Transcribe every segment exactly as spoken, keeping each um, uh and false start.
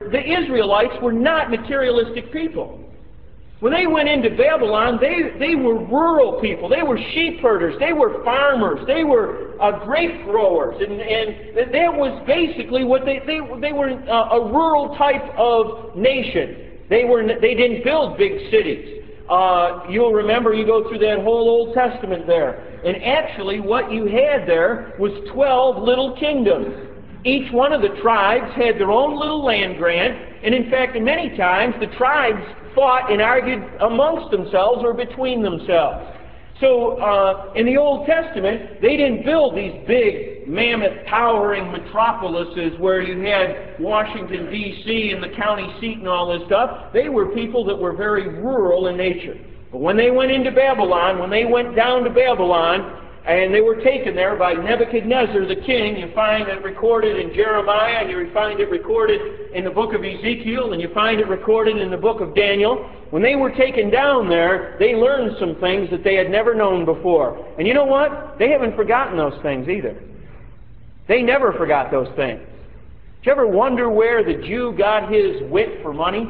the Israelites were not materialistic people. When they went into Babylon, they, they were rural people. They were sheep herders. They were farmers. They were uh, grape growers. And, and that was basically what they, they, they were uh, a rural type of nation. They, were, they didn't build big cities. Uh, you'll remember, you go through that whole Old Testament there. And actually what you had there was twelve little kingdoms. Each one of the tribes had their own little land grant. And in fact, many times the tribes fought and argued amongst themselves or between themselves. So uh, in the Old Testament, they didn't build these big, mammoth, towering metropolises where you had Washington, D C and the county seat and all this stuff. They were people that were very rural in nature. But when they went into Babylon, when they went down to Babylon, and they were taken there by Nebuchadnezzar the king, you find it recorded in Jeremiah, and you find it recorded in the book of Ezekiel, and you find it recorded in the book of Daniel. When they were taken down there, they learned some things that they had never known before. And you know what? They haven't forgotten those things either. They never forgot those things. Did you ever wonder where the Jew got his wit for money?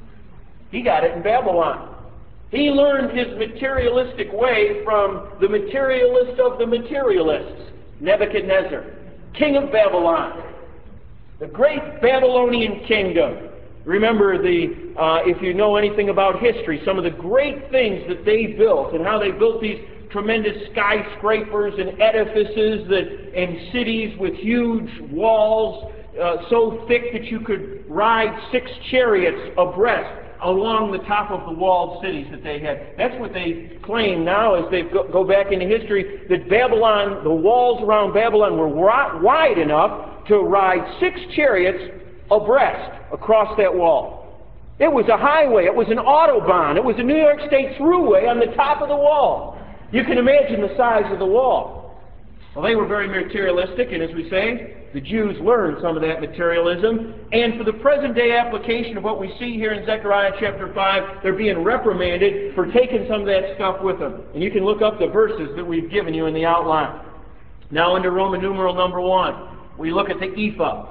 He got it in Babylon. He learned his materialistic way from the materialist of the materialists, Nebuchadnezzar, king of Babylon, the great Babylonian kingdom. Remember, the uh, if you know anything about history, some of the great things that they built and how they built these tremendous skyscrapers and edifices that, and cities with huge walls uh, so thick that you could ride six chariots abreast along the top of the walled cities that they had. That's what they claim now as they go, go back into history, that Babylon, the walls around Babylon were wide enough to ride six chariots abreast across that wall. It was a highway. It was an autobahn. It was a New York State thruway on the top of the wall. You can imagine the size of the wall. Well, they were very materialistic, and as we say, the Jews learned some of that materialism. And for the present day application of what we see here in Zechariah chapter five, they're being reprimanded for taking some of that stuff with them. And you can look up the verses that we've given you in the outline. Now into Roman numeral number one, we look at the ephah.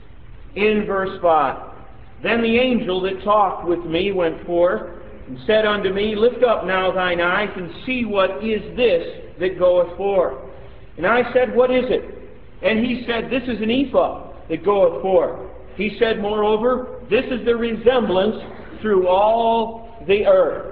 In verse five, then the angel that talked with me went forth and said unto me, lift up now thine eyes and see what is this that goeth forth. And I said, what is it? And he said, this is an ephah that goeth forth. He said, moreover, this is the resemblance through all the earth.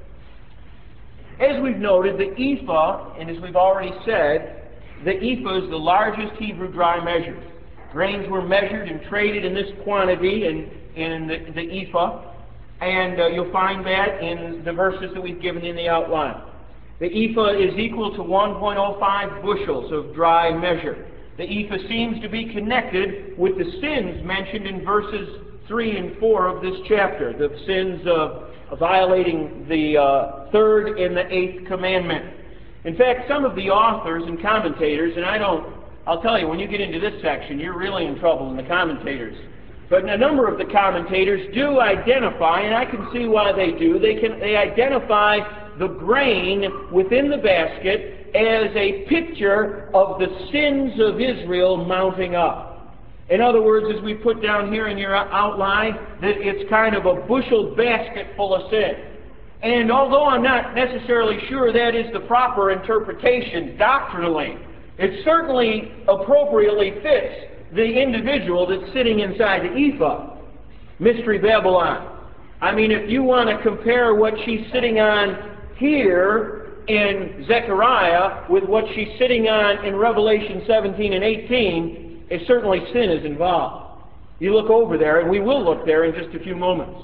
As we've noted, the ephah, and as we've already said, the ephah is the largest Hebrew dry measure. Grains were measured and traded in this quantity in, in the, the ephah, and uh, you'll find that in the verses that we've given in the outline. The ephah is equal to one point oh five bushels of dry measure. The ephah seems to be connected with the sins mentioned in verses three and four of this chapter, the sins of violating the uh, third and the eighth commandment. In fact, some of the authors and commentators, and I don't, I'll tell you, when you get into this section, you're really in trouble in the commentators. But a number of the commentators do identify, and I can see why they do, they can they identify the grain within the basket as a picture of the sins of Israel mounting up. In other words, as we put down here in your outline, that it's kind of a bushel basket full of sin. And although I'm not necessarily sure that is the proper interpretation doctrinally, it certainly appropriately fits the individual that's sitting inside the ephah. Mystery Babylon. I mean, if you want to compare what she's sitting on here in Zechariah with what she's sitting on in Revelation seventeen and eighteen, it certainly sin is involved. You look over there, and we will look there in just a few moments.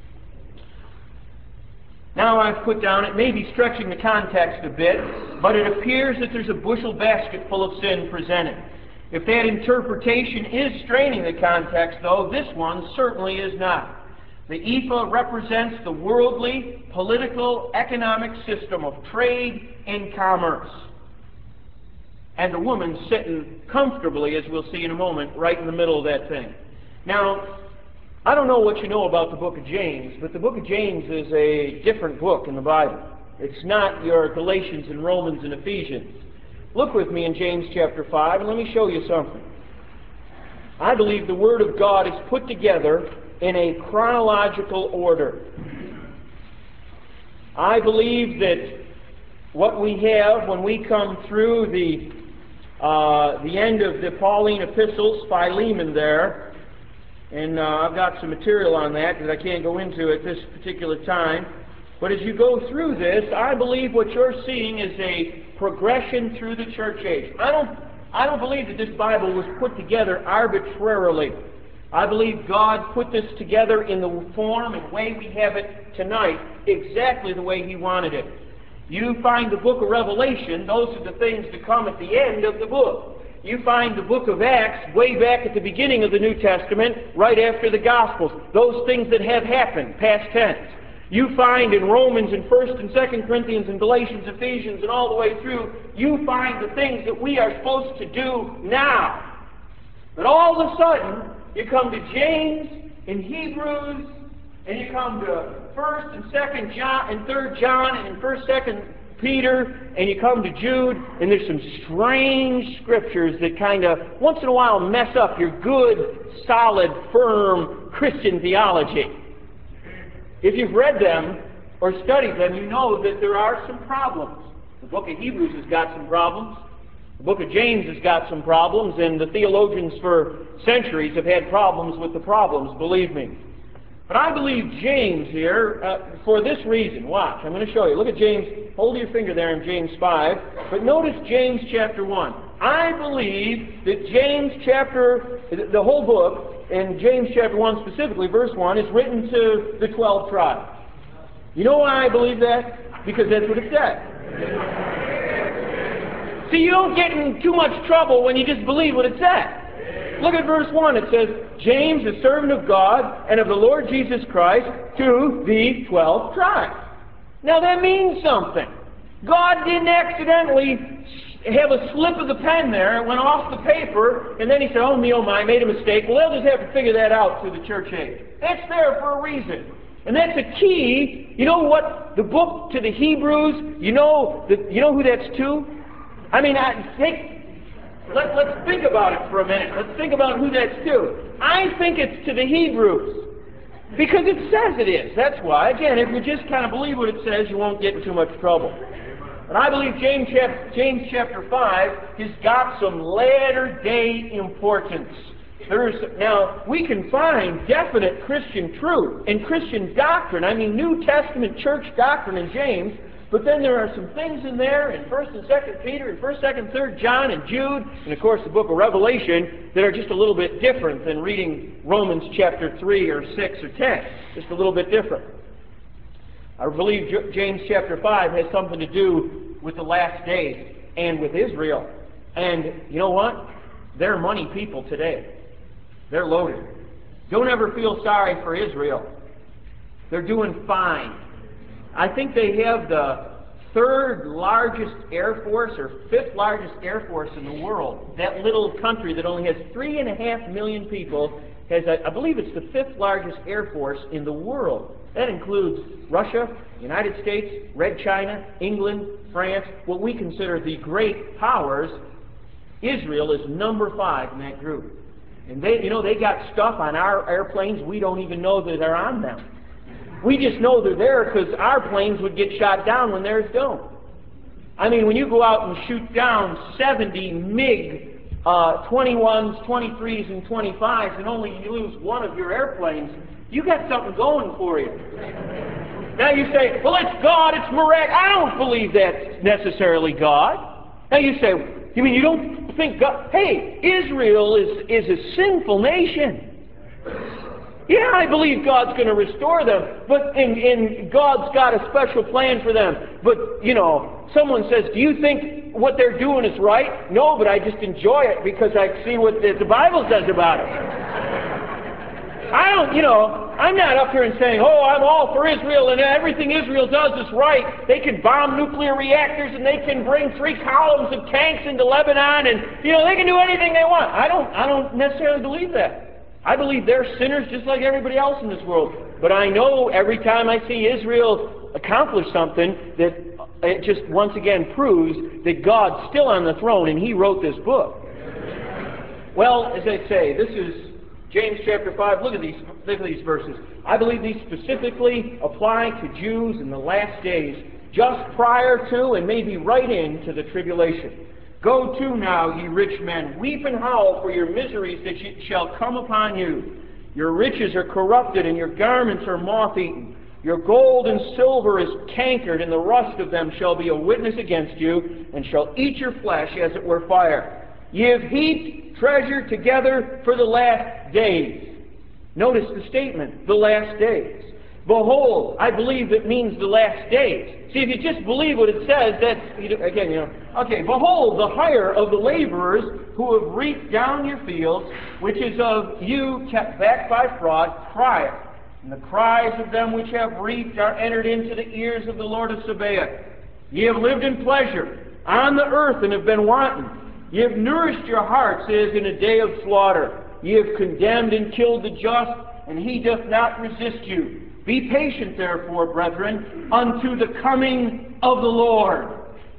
Now I've put down, it may be stretching the context a bit, but it appears that there's a bushel basket full of sin presented. If that interpretation is straining the context, though, this one certainly is not. The ephah represents the worldly, political, economic system of trade and commerce. And the woman's sitting comfortably, as we'll see in a moment, right in the middle of that thing. Now, I don't know what you know about the book of James, but the book of James is a different book in the Bible. It's not your Galatians and Romans and Ephesians. Look with me in James chapter five, and let me show you something. I believe the Word of God is put together in a chronological order. I believe that what we have when we come through the uh, the end of the Pauline epistles, Philemon there, and uh, I've got some material on that that I can't go into at this particular time. But as you go through this, I believe what you're seeing is a progression through the church age. I don't, I don't believe that this Bible was put together arbitrarily. I believe God put this together in the form and way we have it tonight, exactly the way He wanted it. You find the book of Revelation, those are the things that come at the end of the book. You find the book of Acts way back at the beginning of the New Testament, right after the Gospels. Those things that have happened, past tense. You find in Romans and First and Second Corinthians and Galatians, Ephesians, and all the way through, you find the things that we are supposed to do now. But all of a sudden, you come to James and Hebrews, and you come to First and Second John and Third John and First, Second Peter, and you come to Jude, and there's some strange scriptures that kind of once in a while mess up your good, solid, firm Christian theology. If you've read them or studied them, you know that there are some problems. The book of Hebrews has got some problems. The book of James has got some problems, and the theologians for centuries have had problems with the problems, believe me. But I believe James here, uh, for this reason. Watch, I'm going to show you. Look at James. Hold your finger there in James five. But notice James chapter one. I believe that James chapter, the whole book, and James chapter one specifically, verse one, is written to the twelve tribes. You know why I believe that? Because that's what it says. See, you don't get in too much trouble when you just believe what it says. Look at verse one. It says, James, a servant of God and of the Lord Jesus Christ, to the twelve tribes. Now that means something. God didn't accidentally have a slip of the pen there, it went off the paper, and then He said, oh me, oh my, I made a mistake. Well, they'll just have to figure that out through the church age. That's there for a reason. And that's a key. You know what? The book to the Hebrews, you know, the, you know who that's to? I mean, I take... Let, let's think about it for a minute. Let's think about who that's to. I think it's to the Hebrews. Because it says it is. That's why. Again, if you just kind of believe what it says, you won't get in too much trouble. But I believe James chapter, James chapter five has got some latter-day importance. There's, now, we can find definite Christian truth and Christian doctrine. I mean, New Testament church doctrine in James. But then there are some things in there in First and Second Peter and First, Second, Third John and Jude, and of course the book of Revelation, that are just a little bit different than reading Romans chapter three or six or ten. Just a little bit different. I believe James chapter five has something to do with the last days and with Israel. And you know what? They're money people today. They're loaded. Don't ever feel sorry for Israel. They're doing fine. I think they have the third largest air force or fifth largest air force in the world. That little country that only has three and a half million people has, a, I believe it's the fifth largest air force in the world. That includes Russia, United States, Red China, England, France, what we consider the great powers. Israel is number five in that group. And they, you know, they got stuff on our airplanes we don't even know that are on them. We just know they're there because our planes would get shot down when theirs don't. I mean, when you go out and shoot down seventy MiG uh, twenty-ones, twenty-threes, and twenty-fives, and only you lose one of your airplanes, you got something going for you. Now you say, well, it's God, it's miraculous. I don't believe that's necessarily God. Now you say, you mean you don't think God... Hey, Israel is, is a sinful nation. Yeah, I believe God's going to restore them, but and, and God's got a special plan for them. But, you know, someone says, do you think what they're doing is right? No, but I just enjoy it because I see what the, the Bible says about it. I don't, you know, I'm not up here and saying, oh, I'm all for Israel and everything Israel does is right. They can bomb nuclear reactors and they can bring three columns of tanks into Lebanon and, you know, they can do anything they want. I don't, I don't necessarily believe that. I believe they're sinners just like everybody else in this world. But I know every time I see Israel accomplish something that it just once again proves that God's still on the throne and He wrote this book. Well, as I say, this is James chapter five, look at these, look at these verses. I believe these specifically apply to Jews in the last days, just prior to and maybe right into the tribulation. Go to now, ye rich men, weep and howl for your miseries that shall come upon you. Your riches are corrupted, and your garments are moth-eaten. Your gold and silver is cankered, and the rust of them shall be a witness against you, and shall eat your flesh as it were fire. Ye have heaped treasure together for the last days. Notice the statement, the last days. Behold, I believe it means the last days. See, if you just believe what it says, that's, again, you know, okay, behold, the hire of the laborers who have reaped down your fields, which is of you kept back by fraud, crieth. And the cries of them which have reaped are entered into the ears of the Lord of Sabaoth. Ye have lived in pleasure on the earth and have been wanton. Ye have nourished your hearts as in a day of slaughter. Ye have condemned and killed the just, and he doth not resist you. Be patient, therefore, brethren, unto the coming of the Lord.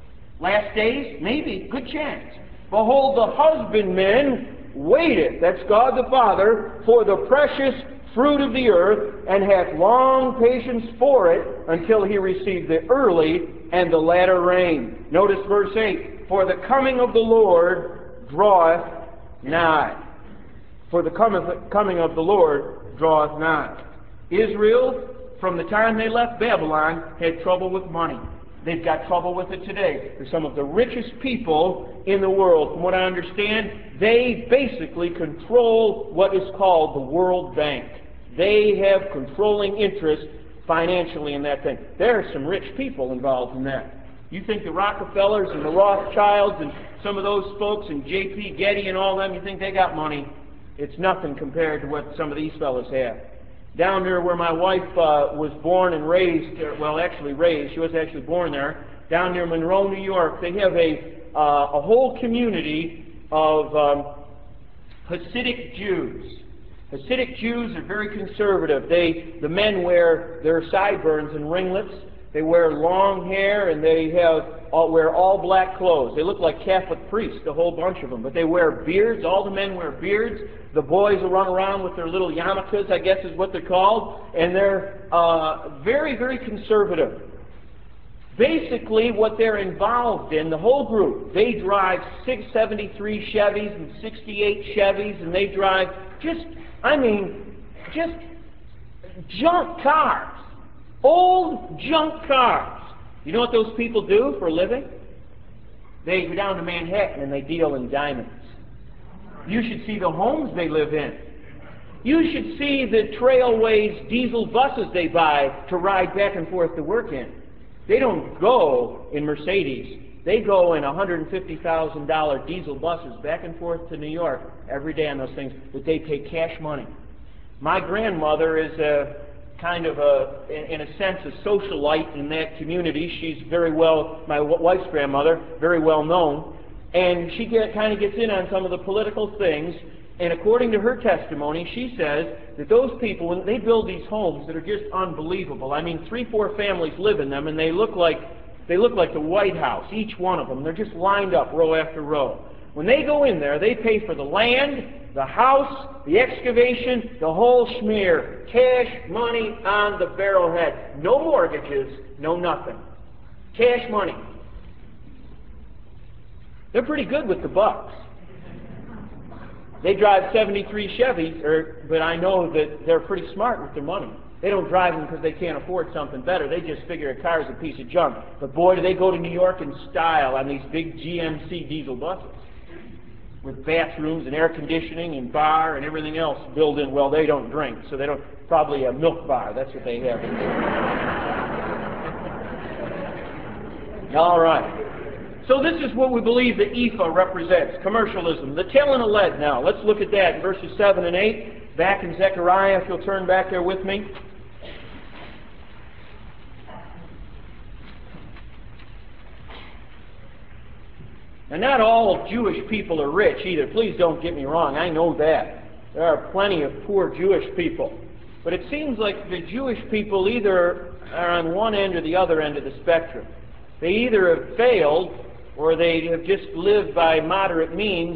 Last days? Maybe. Good chance. Behold, the husbandman waiteth, that's God the Father, for the precious fruit of the earth, and hath long patience for it, until he receive the early and the latter rain. Notice verse eight. For the coming of the Lord draweth nigh. For the coming of the Lord draweth nigh. Israel, from the time they left Babylon, had trouble with money. They've got trouble with it today. They're some of the richest people in the world. From what I understand, they basically control what is called the World Bank. They have controlling interest financially in that thing. There are some rich people involved in that. You think the Rockefellers and the Rothschilds and some of those folks and J P Getty and all them, you think they got money? It's nothing compared to what some of these fellows have. Down there where my wife uh, was born and raised, well, actually raised, she was actually born there, down near Monroe, New York, they have a, uh, a whole community of um, Hasidic Jews. Hasidic Jews are very conservative. They, the men wear their sideburns and ringlets. They wear long hair, and they have all, wear all black clothes. They look like Catholic priests, a whole bunch of them. But they wear beards. All the men wear beards. The boys will run around with their little yarmulkes, I guess is what they're called. And they're uh, very, very conservative. Basically, what they're involved in, the whole group, they drive six seventy-three Chevys and sixty-eight Chevys, and they drive just, I mean, just junk cars. Old junk cars. You know what those people do for a living? They go down to Manhattan and they deal in diamonds. You should see the homes they live in. You should see the Trailways diesel buses they buy to ride back and forth to work in. They don't go in Mercedes. They go in one hundred fifty thousand dollar diesel buses back and forth to New York every day on those things, but they pay cash money. My grandmother is a kind of a, in a sense, a socialite in that community. She's very well, my wife's grandmother, very well known. And she get, kind of gets in on some of the political things. And according to her testimony, she says that those people, when they build these homes that are just unbelievable. I mean, three, four families live in them, and they look like they look like the White House, each one of them. They're just lined up row after row. When they go in there, they pay for the land, the house, the excavation, the whole schmear. Cash money on the barrelhead. No mortgages, no nothing. Cash money. They're pretty good with the bucks. They drive seventy-three Chevys, or, but I know that they're pretty smart with their money. They don't drive them because they can't afford something better. They just figure a car's a piece of junk. But boy, do they go to New York in style on these big G M C diesel buses with bathrooms and air conditioning and bar and everything else built in. Well, they don't drink, so they don't, probably a milk bar. That's what they have. All right. So this is what we believe the ephah represents, commercialism. The telling of lead now. Let's look at that in verses seven and eight. Back in Zechariah, if you'll turn back there with me. Now, not all Jewish people are rich either. Please don't get me wrong. I know that. There are plenty of poor Jewish people. But it seems like the Jewish people either are on one end or the other end of the spectrum. They either have failed or they have just lived by moderate means,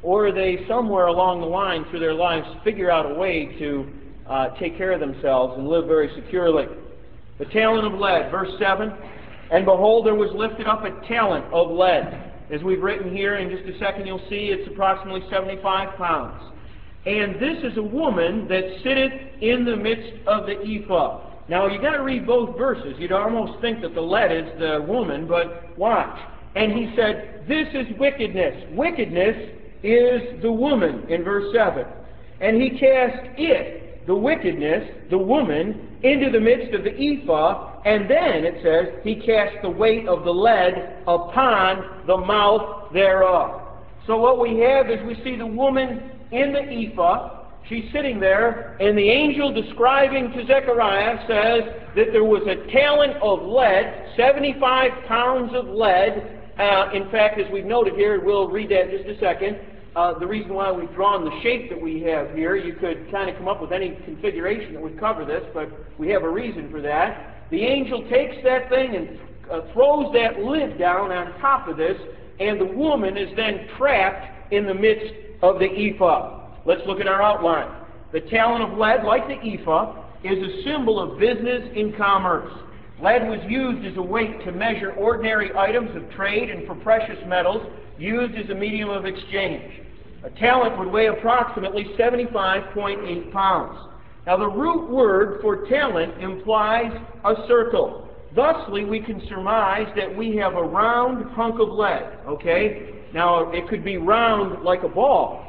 or they somewhere along the line through their lives figure out a way to uh, take care of themselves and live very securely. The talent of lead, verse seven, and behold, there was lifted up a talent of lead. As we've written here, in just a second you'll see it's approximately seventy-five pounds. And this is a woman that sitteth in the midst of the ephah. Now you've got to read both verses. You'd almost think that the lead is the woman, but watch. And he said, this is wickedness. Wickedness is the woman, in verse seven. And he cast it, the wickedness, the woman, into the midst of the ephah, and then, it says, he cast the weight of the lead upon the mouth thereof. So what we have is we see the woman in the ephah. She's sitting there, and the angel describing to Zechariah says that there was a talent of lead, seventy-five pounds of lead. Uh, in fact, as we've noted here, we'll read that in just a second. Uh, the reason why we've drawn the shape that we have here, you could kind of come up with any configuration that would cover this, but we have a reason for that. The angel takes that thing and uh, throws that lid down on top of this, and the woman is then trapped in the midst of the ephah. Let's look at our outline. The talent of lead, like the ephah, is a symbol of business and commerce. Lead was used as a weight to measure ordinary items of trade and for precious metals, used as a medium of exchange. A talent would weigh approximately seventy-five point eight pounds. Now the root word for talent implies a circle. Thusly, we can surmise that we have a round hunk of lead, okay? Now, it could be round like a ball,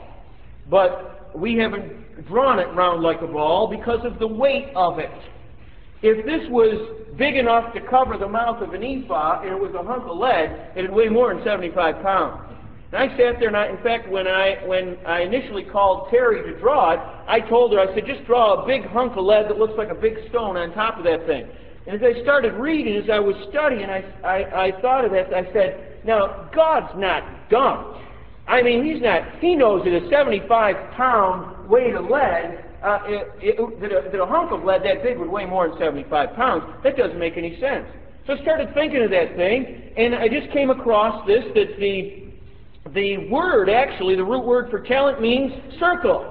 but we haven't drawn it round like a ball because of the weight of it. If this was big enough to cover the mouth of an ephah, and it was a hunk of lead, it would weigh more than seventy-five pounds. And I sat there, and I, in fact, when I when I initially called Terry to draw it, I told her, I said, just draw a big hunk of lead that looks like a big stone on top of that thing. And as I started reading, as I was studying, I, I, I thought of that. I said, now, God's not dumb. I mean, he's not, he knows that a seventy-five pound weight of lead, uh, it, it, that, a, that a hunk of lead that big would weigh more than seventy-five pounds. That doesn't make any sense. So I started thinking of that thing, and I just came across this, that the The word, actually, the root word for talent means circle.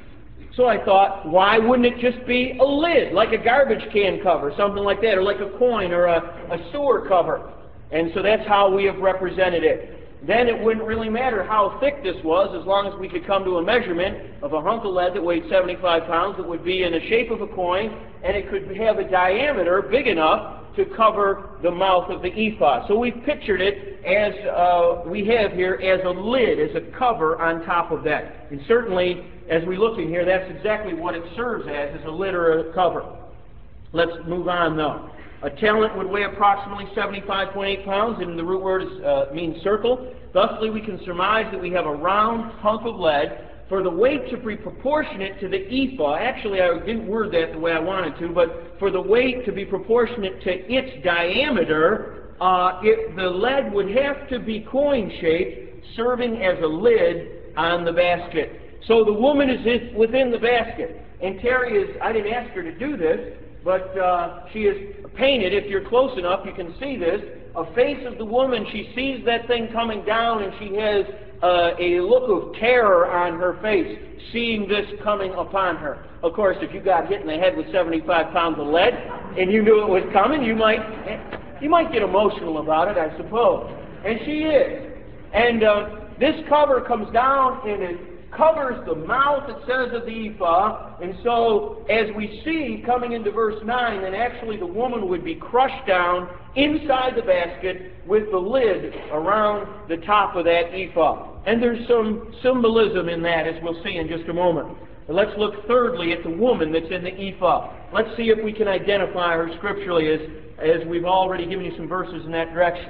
So I thought, why wouldn't it just be a lid, like a garbage can cover, something like that, or like a coin or a, a sewer cover? And so that's how we have represented it. Then it wouldn't really matter how thick this was, as long as we could come to a measurement of a hunk of lead that weighed seventy-five pounds, that would be in the shape of a coin, and it could have a diameter big enough to cover the mouth of the ephah. So we've pictured it as uh, we have here, as a lid, as a cover on top of that. And certainly, as we look in here, that's exactly what it serves as, as a lid or a cover. Let's move on, though. A talent would weigh approximately seventy-five point eight pounds, and the root word is, uh, means circle. Thusly, we can surmise that we have a round hunk of lead. For the weight to be proportionate to the ephah, actually I didn't word that the way I wanted to, but for the weight to be proportionate to its diameter, uh, it, the lead would have to be coin-shaped, serving as a lid on the basket. So the woman is within the basket. And Terry is, I didn't ask her to do this, but uh, she is painted, if you're close enough, you can see this, a face of the woman. She sees that thing coming down, and she has Uh, a look of terror on her face, seeing this coming upon her. Of course, if you got hit in the head with seventy-five pounds of lead and you knew it was coming, you might you might get emotional about it, I suppose. And she is. And uh, this cover comes down and it covers the mouth, it says, of the ephah. And so, as we see coming into verse nine, then actually the woman would be crushed down inside the basket with the lid around the top of that ephah. And there's some symbolism in that, as we'll see in just a moment. But let's look thirdly at the woman that's in the ephah. Let's see if we can identify her scripturally, as, as we've already given you some verses in that direction.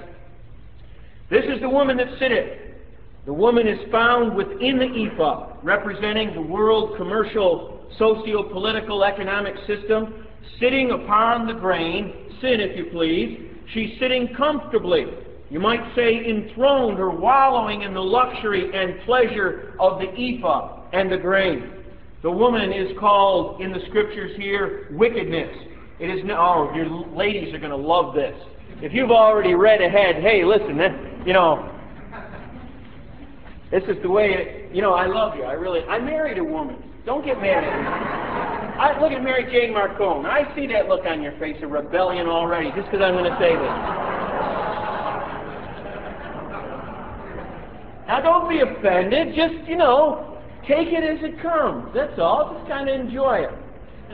This is the woman that sitteth. The woman is found within the ephah, representing the world commercial, socio-political, economic system, sitting upon the grain, sin if you please. She's sitting comfortably, you might say enthroned or wallowing in the luxury and pleasure of the ephah and the grain. The woman is called in the scriptures here wickedness. It is no, oh, your ladies are going to love this. If you've already read ahead, hey, listen, you know, This is the way it, you know, I love you. I really, I married a woman. Don't get mad at me. I look at Mary Jane Marcone. I see that look on your face of rebellion already, just because I'm going to say this. Now, don't be offended. Just, you know, take it as it comes. That's all. Just kind of enjoy it.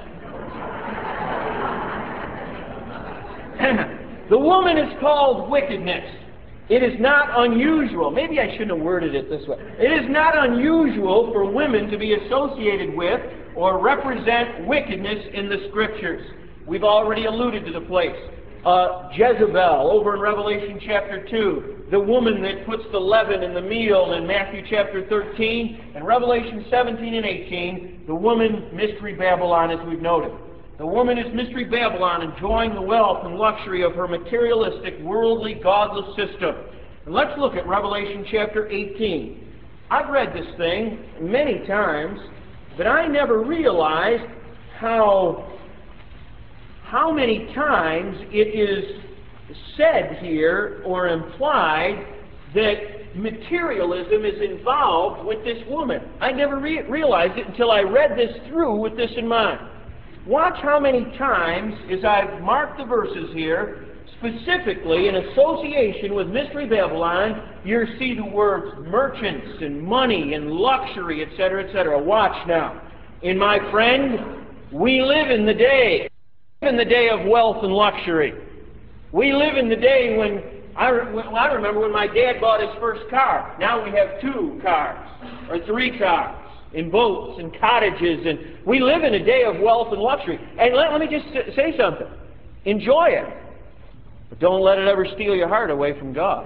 The woman is called wickedness. It is not unusual. Maybe I shouldn't have worded it this way. It is not unusual for women to be associated with or represent wickedness in the Scriptures. We've already alluded to the place. Uh, Jezebel, over in Revelation chapter two, the woman that puts the leaven in the meal in Matthew chapter thirteen, and Revelation seventeen and eighteen, the woman, Mystery Babylon, as we've noted. The woman is Mystery Babylon, enjoying the wealth and luxury of her materialistic, worldly, godless system. And let's look at Revelation chapter eighteen. I've read this thing many times, but I never realized how how many times it is said here or implied that materialism is involved with this woman. I never re- realized it until I read this through with this in mind. Watch how many times, as I've marked the verses here, specifically in association with Mystery Babylon, you see the words merchants and money and luxury, et cetera, et cetera. Watch now. In my friend, we live in the day. We live in the day of wealth and luxury. We live in the day when I, when, I remember when my dad bought his first car. Now we have two cars or three cars in boats and cottages, and we live in a day of wealth and luxury. And let, let me just say something. Enjoy it. But don't let it ever steal your heart away from God.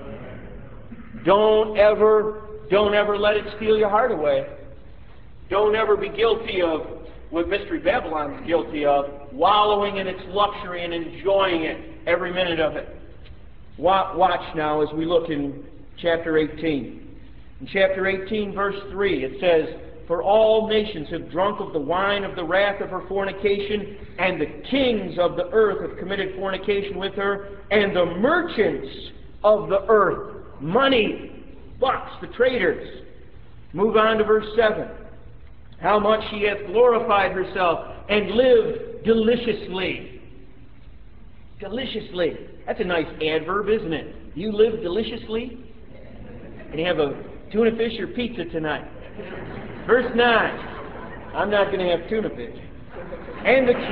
Don't ever, don't ever let it steal your heart away. Don't ever be guilty of what Mystery Babylon is guilty of, wallowing in its luxury and enjoying it, every minute of it. Watch now as we look in chapter eighteen. In chapter eighteen, verse three, it says, "For all nations have drunk of the wine of the wrath of her fornication, and the kings of the earth have committed fornication with her, and the merchants of the earth," money, bucks, the traders. Move on to verse seven. "How much she hath glorified herself, and lived deliciously." Deliciously. That's a nice adverb, isn't it? You live deliciously? And you have a tuna fish or pizza tonight. Verse nine. I'm not going to have tuna fish. And the,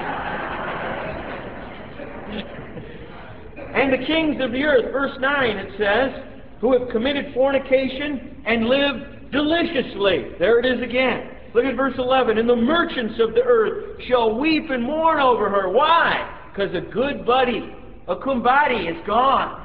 and the kings of the earth, verse nine, it says, "who have committed fornication and lived deliciously." There it is again. Look at verse eleven. "And the merchants of the earth shall weep and mourn over her." Why? Because a good buddy, a kumbadi, is gone.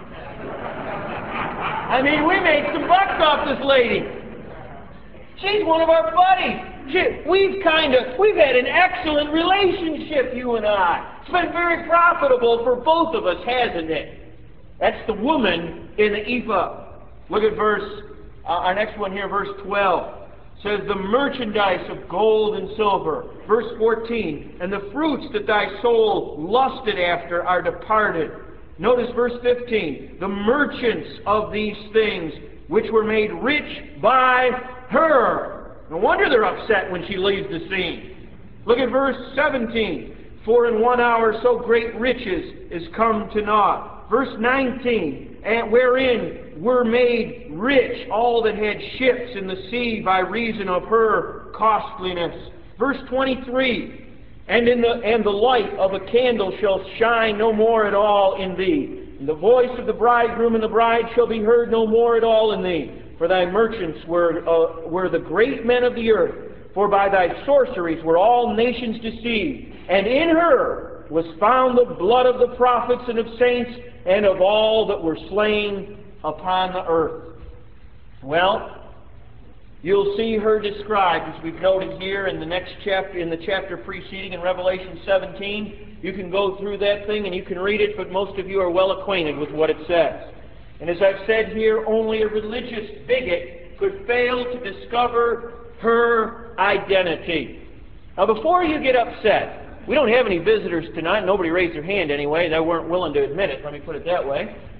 I mean, we made some bucks off this lady. She's one of our buddies. She, we've kind of, we've had an excellent relationship, you and I. It's been very profitable for both of us, hasn't it? That's the woman in the ephah. Look at verse, uh, our next one here, verse twelve. Says, "the merchandise of gold and silver." Verse fourteen, "and the fruits that thy soul lusted after are departed." Notice verse fifteen, "the merchants of these things which were made rich by her." No wonder they're upset when she leaves the scene. Look at verse seventeen, "for in one hour so great riches is come to naught." Verse nineteen, "and wherein were made rich all that had ships in the sea by reason of her costliness." Verse twenty-three, "And in the and the light of a candle shall shine no more at all in thee. And the voice of the bridegroom and the bride shall be heard no more at all in thee. For thy merchants were uh, were the great men of the earth. For by thy sorceries were all nations deceived. And in her was found the blood of the prophets and of saints and of all that were slain upon the earth." Well, you'll see her described, as we've noted here in the next chapter, in the chapter preceding in Revelation seventeen. You can go through that thing and you can read it, but most of you are well acquainted with what it says. And as I've said here, only a religious bigot could fail to discover her identity. Now, before you get upset, we don't have any visitors tonight. Nobody raised their hand anyway. They weren't willing to admit it. Let me put it that way.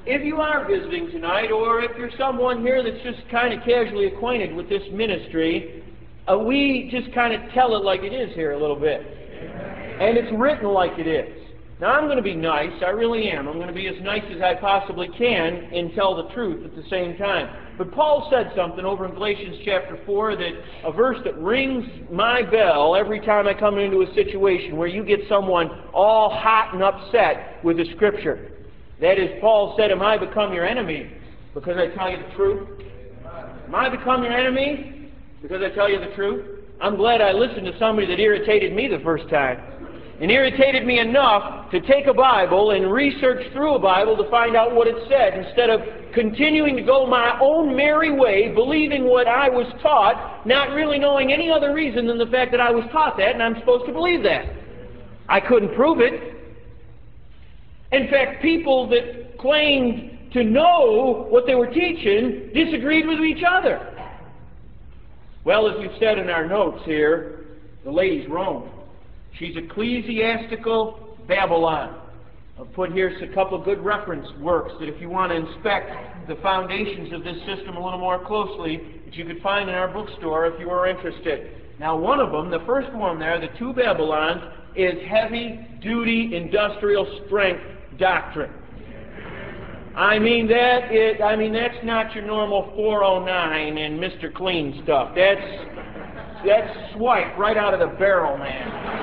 if you are visiting tonight, or if you're someone here that's just kind of casually acquainted with this ministry, uh, we just kind of tell it like it is here a little bit. And it's written like it is. Now, I'm going to be nice. I really am. I'm going to be as nice as I possibly can and tell the truth at the same time. But Paul said something over in Galatians chapter four, that a verse that rings my bell every time I come into a situation where you get someone all hot and upset with the Scripture. That is, Paul said, am I become your enemy because I tell you the truth? Am I become your enemy because I tell you the truth? I'm glad I listened to somebody that irritated me the first time. And irritated me enough to take a Bible and research through a Bible to find out what it said, instead of continuing to go my own merry way, believing what I was taught, not really knowing any other reason than the fact that I was taught that and I'm supposed to believe that. I couldn't prove it. In fact, people that claimed to know what they were teaching disagreed with each other. Well, as we've said in our notes here, the lady's Rome. She's ecclesiastical Babylon. I've put here a couple of good reference works that if you want to inspect the foundations of this system a little more closely, that you could find in our bookstore if you are interested. Now, one of them, the first one there, the two Babylons, is heavy-duty industrial strength doctrine. I mean that is, I mean that's not your normal four oh nine and Mister Clean stuff. That's that's swipe right out of the barrel, man.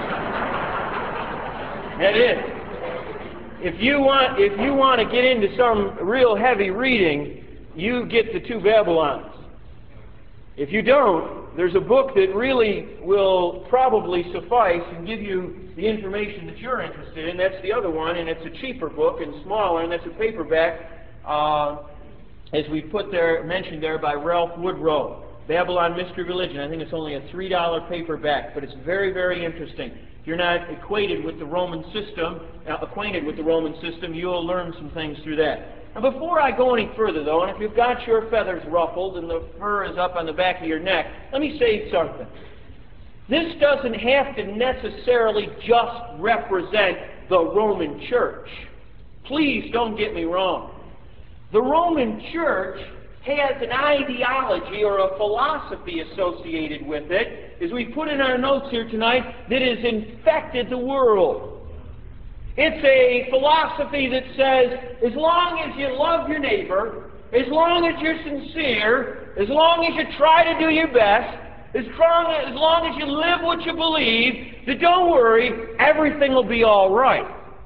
That is. If you want, if you want to get into some real heavy reading, you get the two Babylons. If you don't, there's a book that really will probably suffice and give you the information that you're interested in. That's the other one, and it's a cheaper book and smaller, and that's a paperback, uh, as we put there, mentioned there by Ralph Woodrow, Babylon Mystery Religion. I think it's only a three dollar paperback, but it's very, very interesting. If you're not acquainted with the Roman system, uh, acquainted with the Roman system, you'll learn some things through that. Now, before I go any further, though, and if you've got your feathers ruffled and the fur is up on the back of your neck, let me say something. This doesn't have to necessarily just represent the Roman Church. Please don't get me wrong. The Roman Church has an ideology or a philosophy associated with it, as we put in our notes here tonight, that has infected the world. It's a philosophy that says, as long as you love your neighbor, as long as you're sincere, as long as you try to do your best, as long as, as long as you live what you believe, then don't worry, everything will be all right.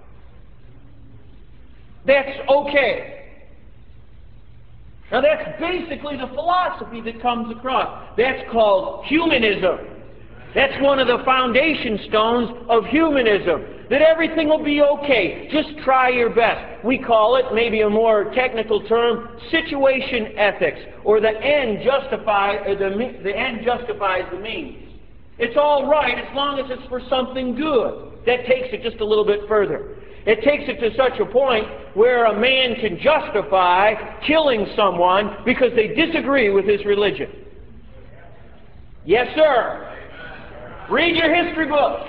That's okay. Now that's basically the philosophy that comes across. That's called humanism. That's one of the foundation stones of humanism. That everything will be okay. Just try your best. We call it, maybe a more technical term, situation ethics, or the end justify uh, the, the end justifies the means. It's all right as long as it's for something good. That takes it just a little bit further. It takes it to such a point where a man can justify killing someone because they disagree with his religion. Yes, sir. Read your history books.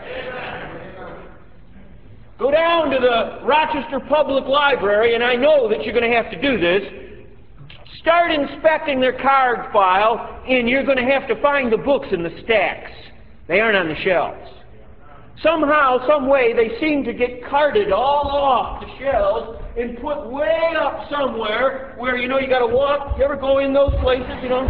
Go down to the Rochester Public Library, and I know that you're going to have to do this. Start inspecting their card file, and you're going to have to find the books in the stacks. They aren't on the shelves. Somehow, some way, they seem to get carted all off the shelves and put way up somewhere where, you know, you got to walk. You ever go in those places, you know?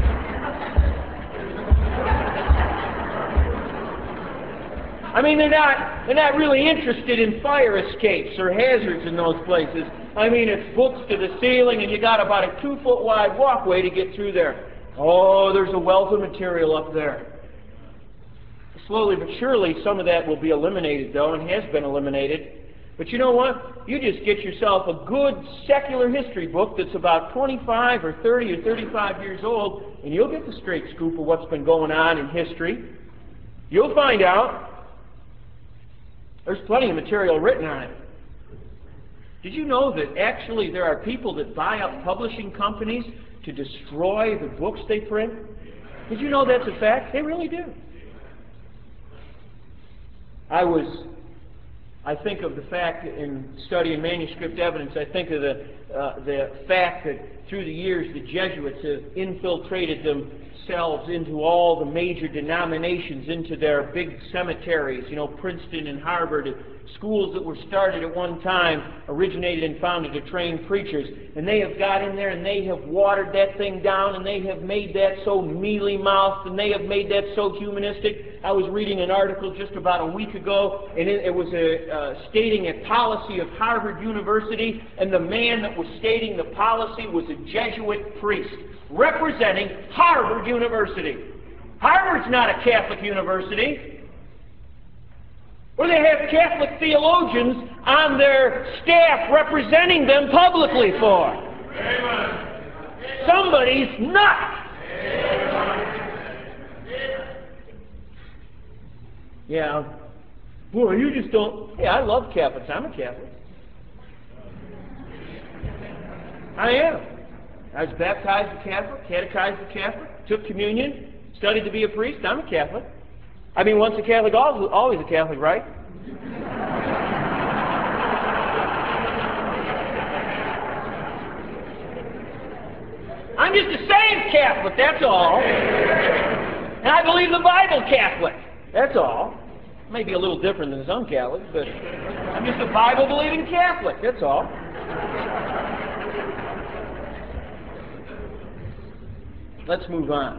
I mean, they're not, they're not really interested in fire escapes or hazards in those places. I mean, it's books to the ceiling, and you got about a two-foot wide walkway to get through there. Oh, there's a wealth of material up there. Slowly but surely, some of that will be eliminated, though, and has been eliminated. But you know what? You just get yourself a good secular history book that's about twenty-five or thirty or thirty-five years old, and you'll get the straight scoop of what's been going on in history. You'll find out. There's plenty of material written on it. Did you know that actually there are people that buy up publishing companies to destroy the books they print? Did you know that's a fact? They really do. I was I think of the fact, in studying manuscript evidence, I think of the, uh, the fact that through the years the Jesuits have infiltrated themselves into all the major denominations, into their big cemeteries, you know, Princeton and Harvard, schools that were started at one time, originated and founded to train preachers. And they have got in there and they have watered that thing down, and they have made that so mealy-mouthed, and they have made that so humanistic. I was reading an article just about a week ago, and it, it was a, uh, stating a policy of Harvard University, and the man that was stating the policy was a Jesuit priest representing Harvard University. Harvard's not a Catholic university, where they have Catholic theologians on their staff representing them publicly for. Amen. Somebody's nuts. Yeah. Boy, you just don't... Yeah, I love Catholics. I'm a Catholic. I am. I was baptized a Catholic, catechized a Catholic, took communion, studied to be a priest. I'm a Catholic. I mean, once a Catholic, always a Catholic, right? I'm just a saved Catholic, that's all. And I believe the Bible Catholic, that's all. Maybe a little different than some Catholics, but I'm just a Bible-believing Catholic, that's all. Let's move on.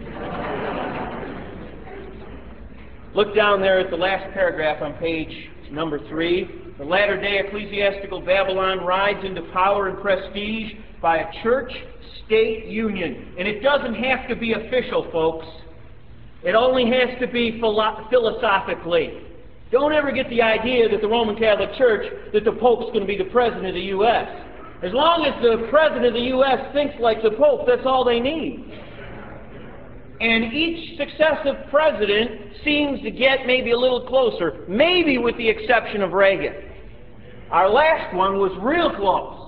Look down there at the last paragraph on page number three. The latter-day ecclesiastical Babylon rides into power and prestige by a church-state union. And it doesn't have to be official, folks. It only has to be philo- philosophically. Don't ever get the idea that the Roman Catholic Church, that the Pope's going to be the President of the U S As long as the President of the U S thinks like the Pope, that's all they need. And each successive president seems to get maybe a little closer, maybe with the exception of Reagan. Our last one was real close.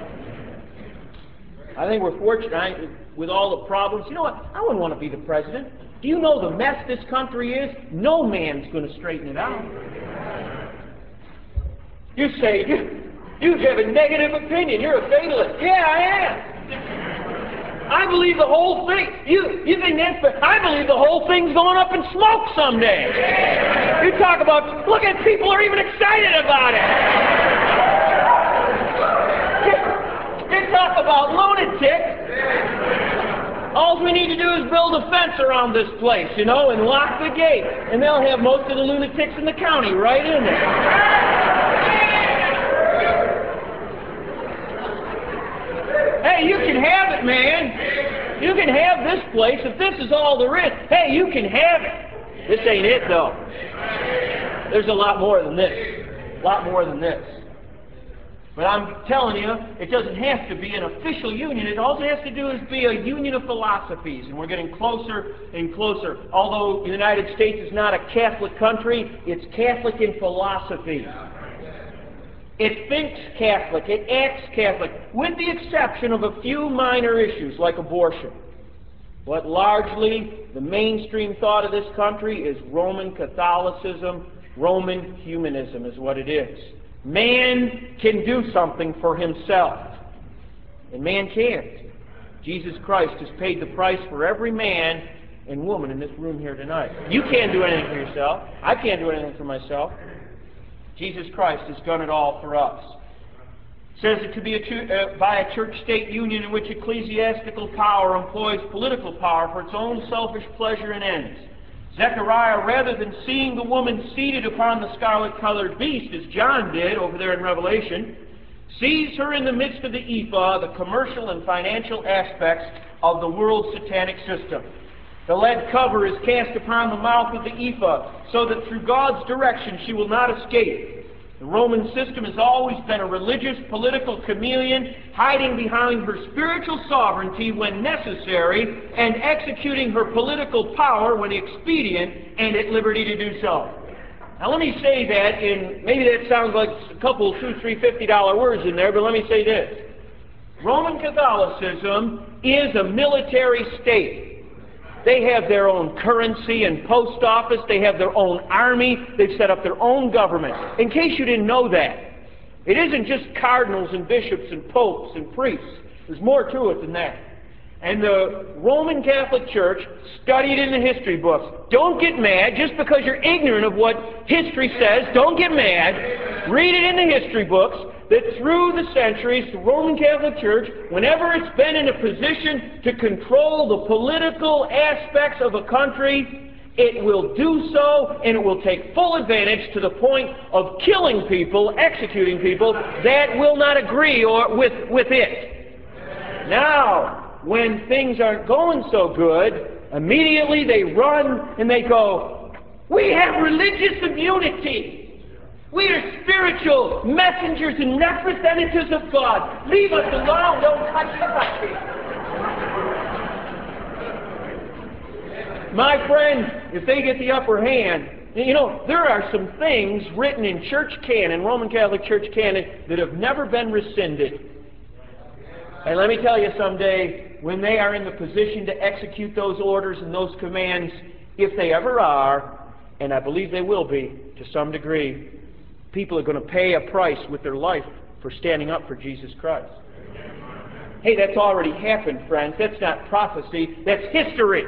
I think we're fortunate I, with all the problems. You know what? I wouldn't want to be the president. Do you know the mess this country is? No man's going to straighten it out. You say, you, you have a negative opinion. You're a fatalist. Yeah, I am. I believe the whole thing. You, you think that's fair? I believe the whole thing's going up in smoke someday. You talk about, look at people are even excited about it. You, you talk about lunatics. All we need to do is build a fence around this place, you know, and lock the gate. And they'll have most of the lunatics in the county right in there. Hey, you can have it, man. You can have this place. If this is all there is, hey, you can have it. This ain't it, though. There's a lot more than this. A lot more than this. But I'm telling you, it doesn't have to be an official union. It all it has to do is be a union of philosophies. And we're getting closer and closer. Although the United States is not a Catholic country, it's Catholic in philosophy. It thinks Catholic, it acts Catholic, with the exception of a few minor issues like abortion. But largely, the mainstream thought of this country is Roman Catholicism, Roman humanism is what it is. Man can do something for himself, and man can't. Jesus Christ has paid the price for every man and woman in this room here tonight. You can't do anything for yourself. I can't do anything for myself. Jesus Christ has done it all for us. It says it to be a ch- uh, by a church-state union in which ecclesiastical power employs political power for its own selfish pleasure and ends. Zechariah, rather than seeing the woman seated upon the scarlet-colored beast, as John did over there in Revelation, sees her in the midst of the ephah, the commercial and financial aspects of the world's satanic system. The lead cover is cast upon the mouth of the ephah, so that through God's direction she will not escape. The Roman system has always been a religious, political chameleon, hiding behind her spiritual sovereignty when necessary, and executing her political power when expedient and at liberty to do so. Now let me say that in, maybe that sounds like a couple, two, three, fifty dollar words in there, but let me say this. Roman Catholicism is a military state. They have their own currency and post office. They have their own army. They've set up their own government. In case you didn't know that, it isn't just cardinals and bishops and popes and priests. There's more to it than that. And the Roman Catholic Church studied in the history books. Don't get mad just because you're ignorant of what history says. Don't get mad. Read it in the history books that through the centuries, the Roman Catholic Church, whenever it's been in a position to control the political aspects of a country, it will do so, and it will take full advantage to the point of killing people, executing people that will not agree or with, with it. Now, when things aren't going so good, immediately they run and they go, we have religious immunity. We are spiritual messengers and representatives of God. Leave us alone. Don't touch us. My friends, if they get the upper hand, you know, there are some things written in church canon, Roman Catholic Church canon, that have never been rescinded. And let me tell you someday, when they are in the position to execute those orders and those commands, if they ever are, and I believe they will be to some degree, people are going to pay a price with their life for standing up for Jesus Christ. Hey, that's already happened, friends. That's not prophecy. That's history.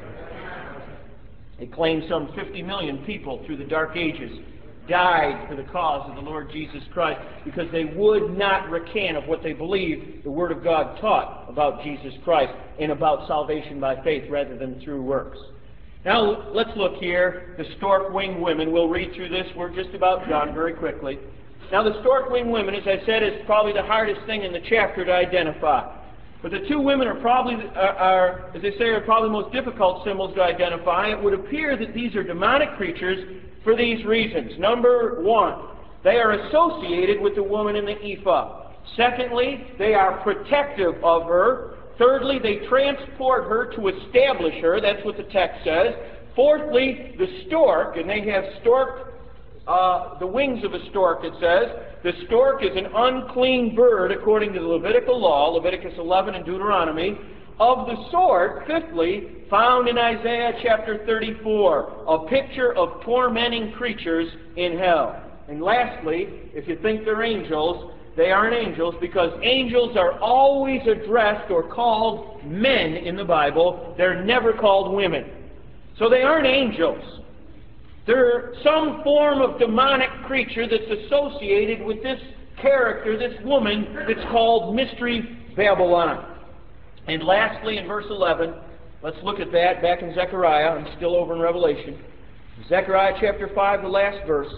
They claim some fifty million people through the Dark Ages died for the cause of the Lord Jesus Christ because they would not recant of what they believed the Word of God taught about Jesus Christ and about salvation by faith rather than through works. Now, let's look here. The stork-winged women. We'll read through this. We're just about done very quickly. Now, the stork-winged women, as I said, is probably the hardest thing in the chapter to identify. But the two women are probably, are, are, as they say, are probably the most difficult symbols to identify. It would appear that these are demonic creatures for these reasons. Number one, they are associated with the woman in the ephah. Secondly, they are protective of her. Thirdly, they transport her to establish her. That's what the text says. Fourthly, the stork, and they have stork, uh, the wings of a stork, it says. The stork is an unclean bird according to the Levitical law, Leviticus eleven and Deuteronomy. Of the sort, fifthly, found in Isaiah chapter thirty-four, a picture of tormenting creatures in hell. And lastly, if you think they're angels, they aren't angels because angels are always addressed or called men in the Bible. They're never called women. So they aren't angels. They're some form of demonic creature that's associated with this character, this woman that's called Mystery Babylon. And lastly, in verse eleven, let's look at that back in Zechariah. I'm still over in Revelation. Zechariah chapter five, the last verse.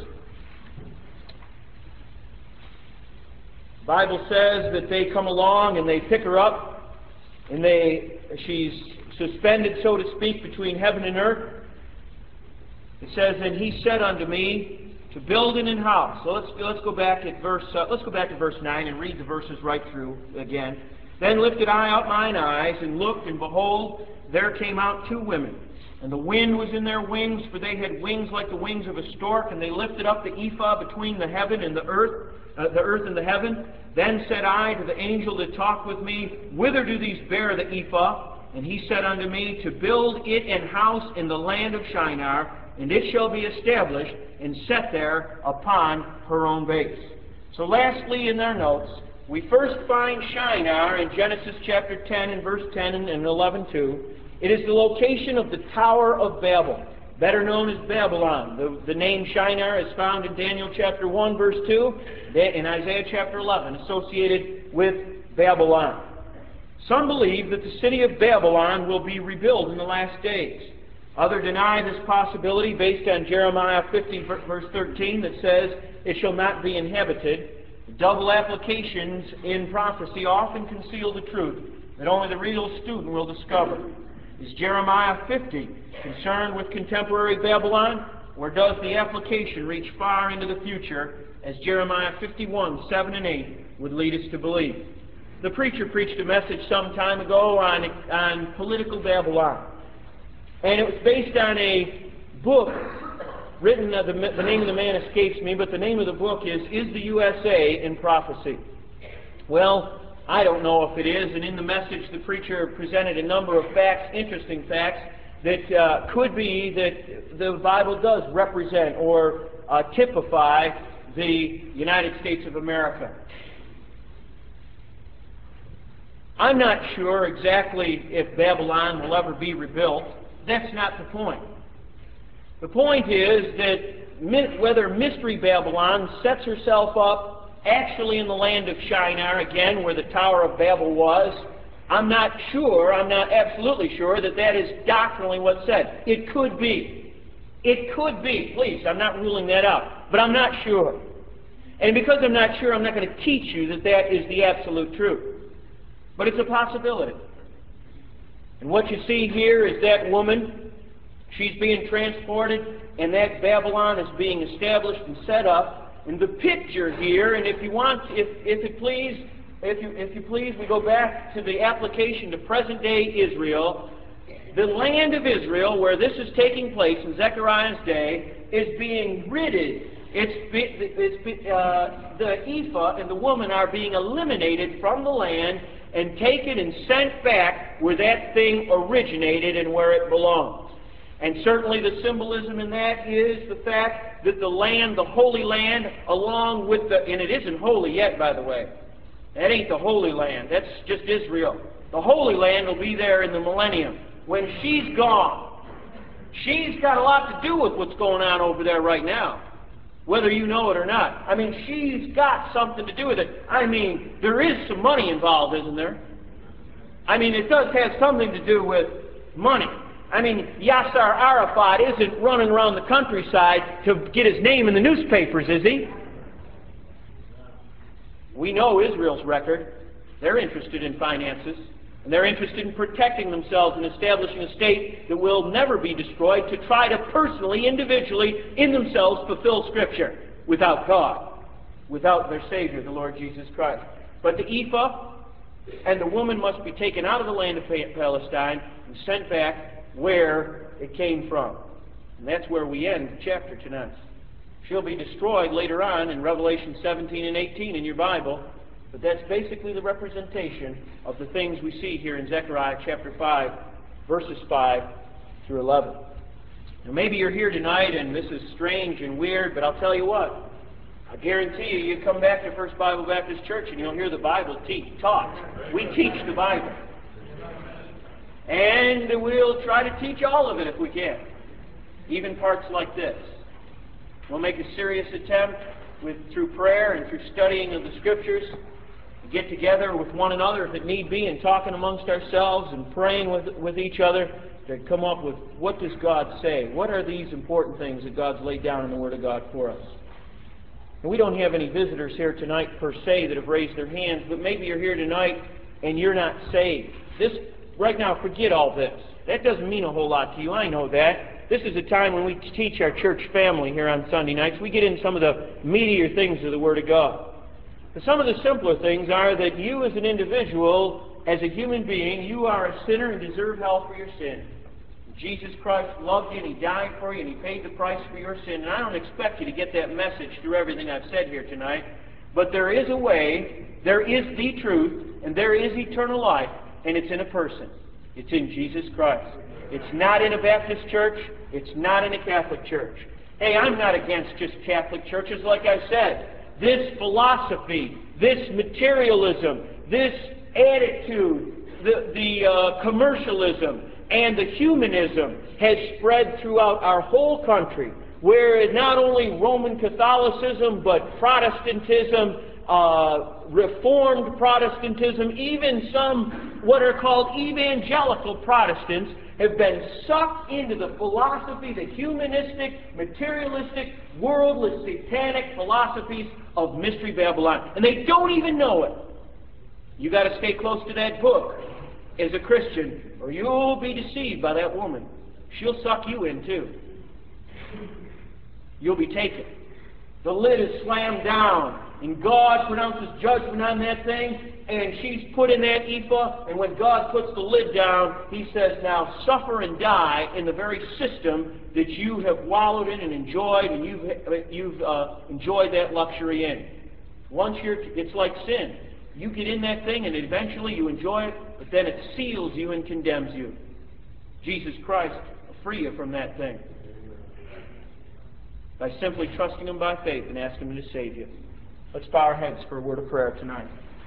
The Bible says that they come along and they pick her up, and they she's suspended, so to speak, between heaven and earth. It says, "And he said unto me to build an house." So let's let's go back at verse uh, let's go back to verse nine and read the verses right through again. "Then lifted I up mine eyes, and looked, and behold, there came out two women. And the wind was in their wings, for they had wings like the wings of a stork, and they lifted up the ephah between the heaven and the earth, uh, the earth and the heaven. Then said I to the angel that talked with me, Whither do these bear the ephah? And he said unto me, To build it an house in the land of Shinar, and it shall be established and set there upon her own base." So lastly, in their notes, we first find Shinar in Genesis chapter ten and verse ten and eleven two. It is the location of the Tower of Babel, better known as Babylon. The, the name Shinar is found in Daniel chapter one, verse two, in Isaiah chapter eleven, associated with Babylon. Some believe that the city of Babylon will be rebuilt in the last days. Others deny this possibility based on Jeremiah fifty, verse thirteen, that says, "It shall not be inhabited." Double applications in prophecy often conceal the truth that only the real student will discover. Is Jeremiah fifty concerned with contemporary Babylon, or does the application reach far into the future, as Jeremiah fifty-one, seven and eight would lead us to believe? The preacher preached a message some time ago on, on political Babylon, and it was based on a book written, uh, the, the name of the man escapes me, but the name of the book is, Is the U S A in Prophecy? Well, I don't know if it is, and in the message the preacher presented a number of facts, interesting facts, that uh, could be that the Bible does represent or uh, typify the United States of America. I'm not sure exactly if Babylon will ever be rebuilt. That's not the point. The point is that whether Mystery Babylon sets herself up actually in the land of Shinar, again, where the Tower of Babel was, I'm not sure, I'm not absolutely sure that that is doctrinally what's said. It could be. It could be. Please, I'm not ruling that out. But I'm not sure. And because I'm not sure, I'm not going to teach you that that is the absolute truth. But it's a possibility. And what you see here is that woman, she's being transported, and that Babylon is being established and set up. And the picture here, and if you want, if, if it please, if you, if you please, we go back to the application to present-day Israel. The land of Israel, where this is taking place in Zechariah's day, is being ridded. It's, it's uh, the ephah and the woman are being eliminated from the land and taken and sent back where that thing originated and where it belongs. And certainly the symbolism in that is the fact that the land, the Holy Land, along with the, and it isn't holy yet, by the way. That ain't the Holy Land. That's just Israel. The Holy Land will be there in the millennium. When she's gone, she's got a lot to do with what's going on over there right now, whether you know it or not. I mean, she's got something to do with it. I mean, there is some money involved, isn't there? I mean, it does have something to do with money. I mean, Yasser Arafat isn't running around the countryside to get his name in the newspapers, is he? We know Israel's record. They're interested in finances, and they're interested in protecting themselves and establishing a state that will never be destroyed to try to personally, individually, in themselves fulfill Scripture without God, without their Savior, the Lord Jesus Christ. But the ephah and the woman must be taken out of the land of Palestine and sent back where it came from. And that's where we end the chapter tonight. She'll be destroyed later on in Revelation seventeen and eighteen in your Bible, but that's basically the representation of the things we see here in Zechariah chapter five, verses five through eleven. Now maybe you're here tonight and this is strange and weird, but I'll tell you what, I guarantee you, you come back to First Bible Baptist Church and you'll hear the Bible te- taught. We teach the Bible. And we'll try to teach all of it if we can, even parts like this. We'll make a serious attempt with, through prayer and through studying of the Scriptures, to get together with one another if it need be and talking amongst ourselves and praying with, with each other to come up with what does God say? What are these important things that God's laid down in the Word of God for us? And we don't have any visitors here tonight per se that have raised their hands, but maybe you're here tonight and you're not saved. This Right now, forget all this. That doesn't mean a whole lot to you. I know that. This is a time when we teach our church family here on Sunday nights. We get in some of the meatier things of the Word of God. But some of the simpler things are that you as an individual, as a human being, you are a sinner and deserve hell for your sin. Jesus Christ loved you and He died for you and He paid the price for your sin. And I don't expect you to get that message through everything I've said here tonight. But there is a way, there is the truth, and there is eternal life. And it's in a person. It's in Jesus Christ. It's not in a Baptist church. It's not in a Catholic church. Hey, I'm not against just Catholic churches, like I said. This philosophy, this materialism, this attitude, the, the uh, commercialism, and the humanism has spread throughout our whole country, where not only Roman Catholicism, but Protestantism, uh, Reformed Protestantism, even some what are called evangelical Protestants have been sucked into the philosophy, the humanistic, materialistic, worldly, satanic philosophies of Mystery Babylon. And they don't even know it. You've got to stay close to that book as a Christian, or you'll be deceived by that woman. She'll suck you in too. You'll be taken. The lid is slammed down, and God pronounces judgment on that thing, and she's put in that ephah, and when God puts the lid down, He says, now suffer and die in the very system that you have wallowed in and enjoyed, and you've, you've uh, enjoyed that luxury in. Once you're, it's like sin. You get in that thing, and eventually you enjoy it, but then it seals you and condemns you. Jesus Christ will free you from that thing by simply trusting Him by faith and asking Him to save you. Let's bow our heads for a word of prayer tonight.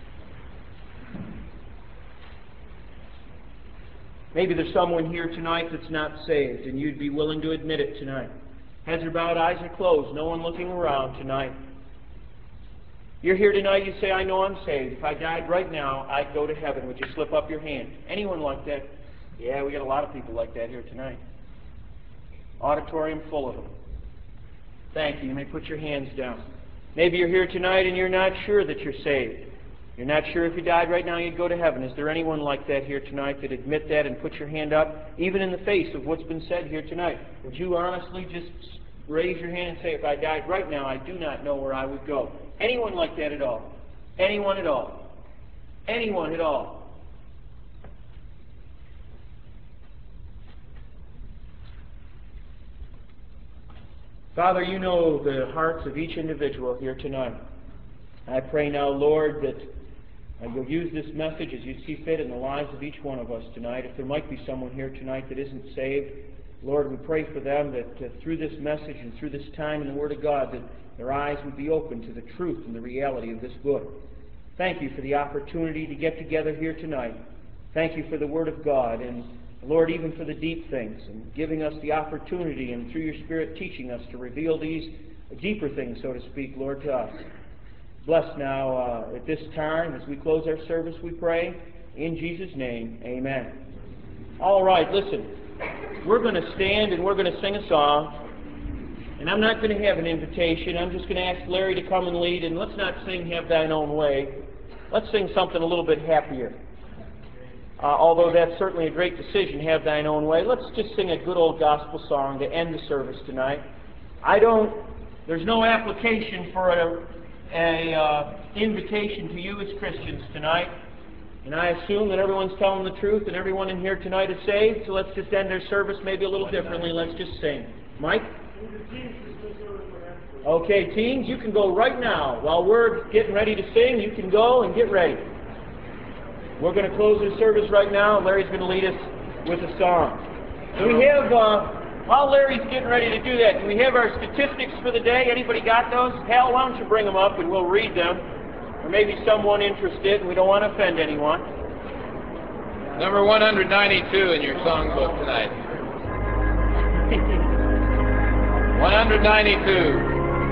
Maybe there's someone here tonight that's not saved, and you'd be willing to admit it tonight. Heads are bowed, eyes are closed, no one looking around tonight. You're here tonight, you say, I know I'm saved. If I died right now, I'd go to heaven. Would you slip up your hand? Anyone like that? Yeah, we got a lot of people like that here tonight. Auditorium full of them. Thank you. You may put your hands down. Maybe you're here tonight and you're not sure that you're saved. You're not sure if you died right now you'd go to heaven. Is there anyone like that here tonight that admit that and put your hand up, even in the face of what's been said here tonight? Would you honestly just raise your hand and say, if I died right now, I do not know where I would go? Anyone like that at all? Anyone at all? Anyone at all? Father, you know the hearts of each individual here tonight. I pray now, Lord, that uh, you'll use this message as you see fit in the lives of each one of us tonight. If there might be someone here tonight that isn't saved, Lord, we pray for them that uh, through this message and through this time in the Word of God, that their eyes would be open to the truth and the reality of this book. Thank you for the opportunity to get together here tonight. Thank you for the Word of God, and Lord, even for the deep things, and giving us the opportunity, and through your Spirit teaching us to reveal these deeper things, so to speak, Lord, to us. Bless now uh, at this time as we close our service, we pray. In Jesus' name, amen. All right, listen. We're going to stand and we're going to sing a song. And I'm not going to have an invitation. I'm just going to ask Larry to come and lead. And let's not sing Have Thine Own Way. Let's sing something a little bit happier. Uh, although that's certainly a great decision, Have Thine Own Way. Let's just sing a good old gospel song to end the service tonight. I don't, there's no application for a, a uh, invitation to you as Christians tonight. And I assume that everyone's telling the truth and everyone in here tonight is saved. So let's just end their service maybe a little differently. Let's just sing. Mike? Okay, teens, you can go right now. While we're getting ready to sing, you can go and get ready. We're going to close the service right now. Larry's going to lead us with a song. Do we have, uh, while Larry's getting ready to do that, do we have our statistics for the day? Anybody got those? Hal, why don't you bring them up and we'll read them. Or maybe someone interested, and we don't want to offend anyone. Number one hundred ninety-two in your songbook tonight. one hundred ninety-two.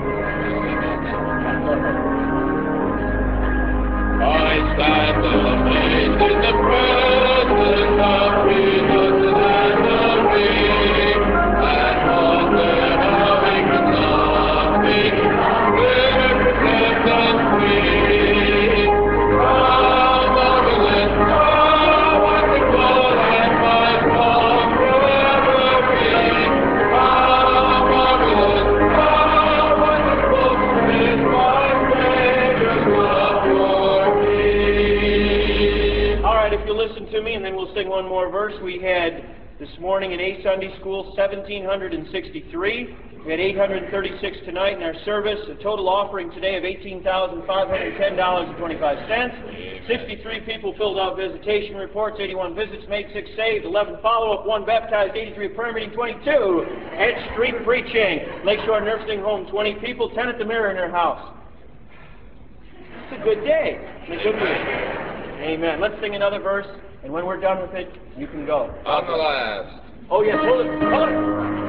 I stand amazed in the presence of Jesus and the King, and wonder how ignorant nothing represents us free. How marvelous, how wonderful, and my song forever be. How marvelous, how wonderful is my Savior's love for me. All right, if you'll listen to me, and then we'll sing one more verse. We had this morning in A Sunday School, one thousand seven hundred sixty-three. We had eight hundred thirty-six tonight in our service. A total offering today of eighteen thousand five hundred ten dollars and twenty-five cents. sixty-three people filled out visitation reports, eighty-one visits made, six saved, eleven follow-up, one baptized, eighty-three prayer meeting, twenty-two at street preaching. Lakeshore Nursing Home, twenty people, ten at the Mirror in their house. It's a good day. It's a good week. Amen. Let's sing another verse, and when we're done with it, you can go. On the last. Oh, yes, hold it. Hold it.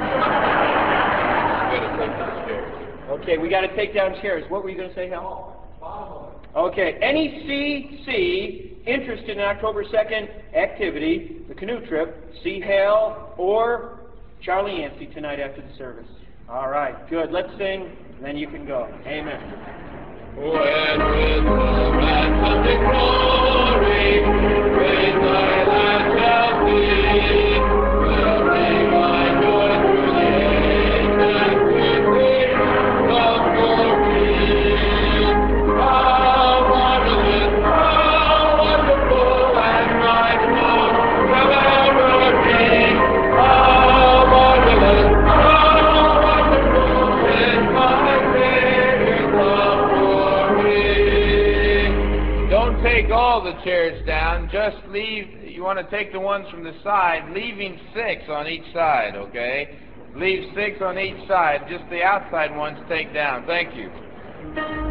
Good to take these chairs. Okay, we got to take down chairs. What were you going to say, Hal? Okay, any C C interested in October second activity, the canoe trip, see Hal or Charlie Yancey tonight after the service. All right, good. Let's sing, and then you can go. Amen. When with love and perfect glory, great thy land shall be. Will bring my joy through the age, and quickly love for me. How marvelous, how wonderful, and my song shall ever be. How marvelous, how wonderful is my Savior's love. Don't take all all the chairs down. Just leave, you want to take the ones from the side, leaving six on each side, okay? Leave six on each side. Just the outside ones take down. Thank you.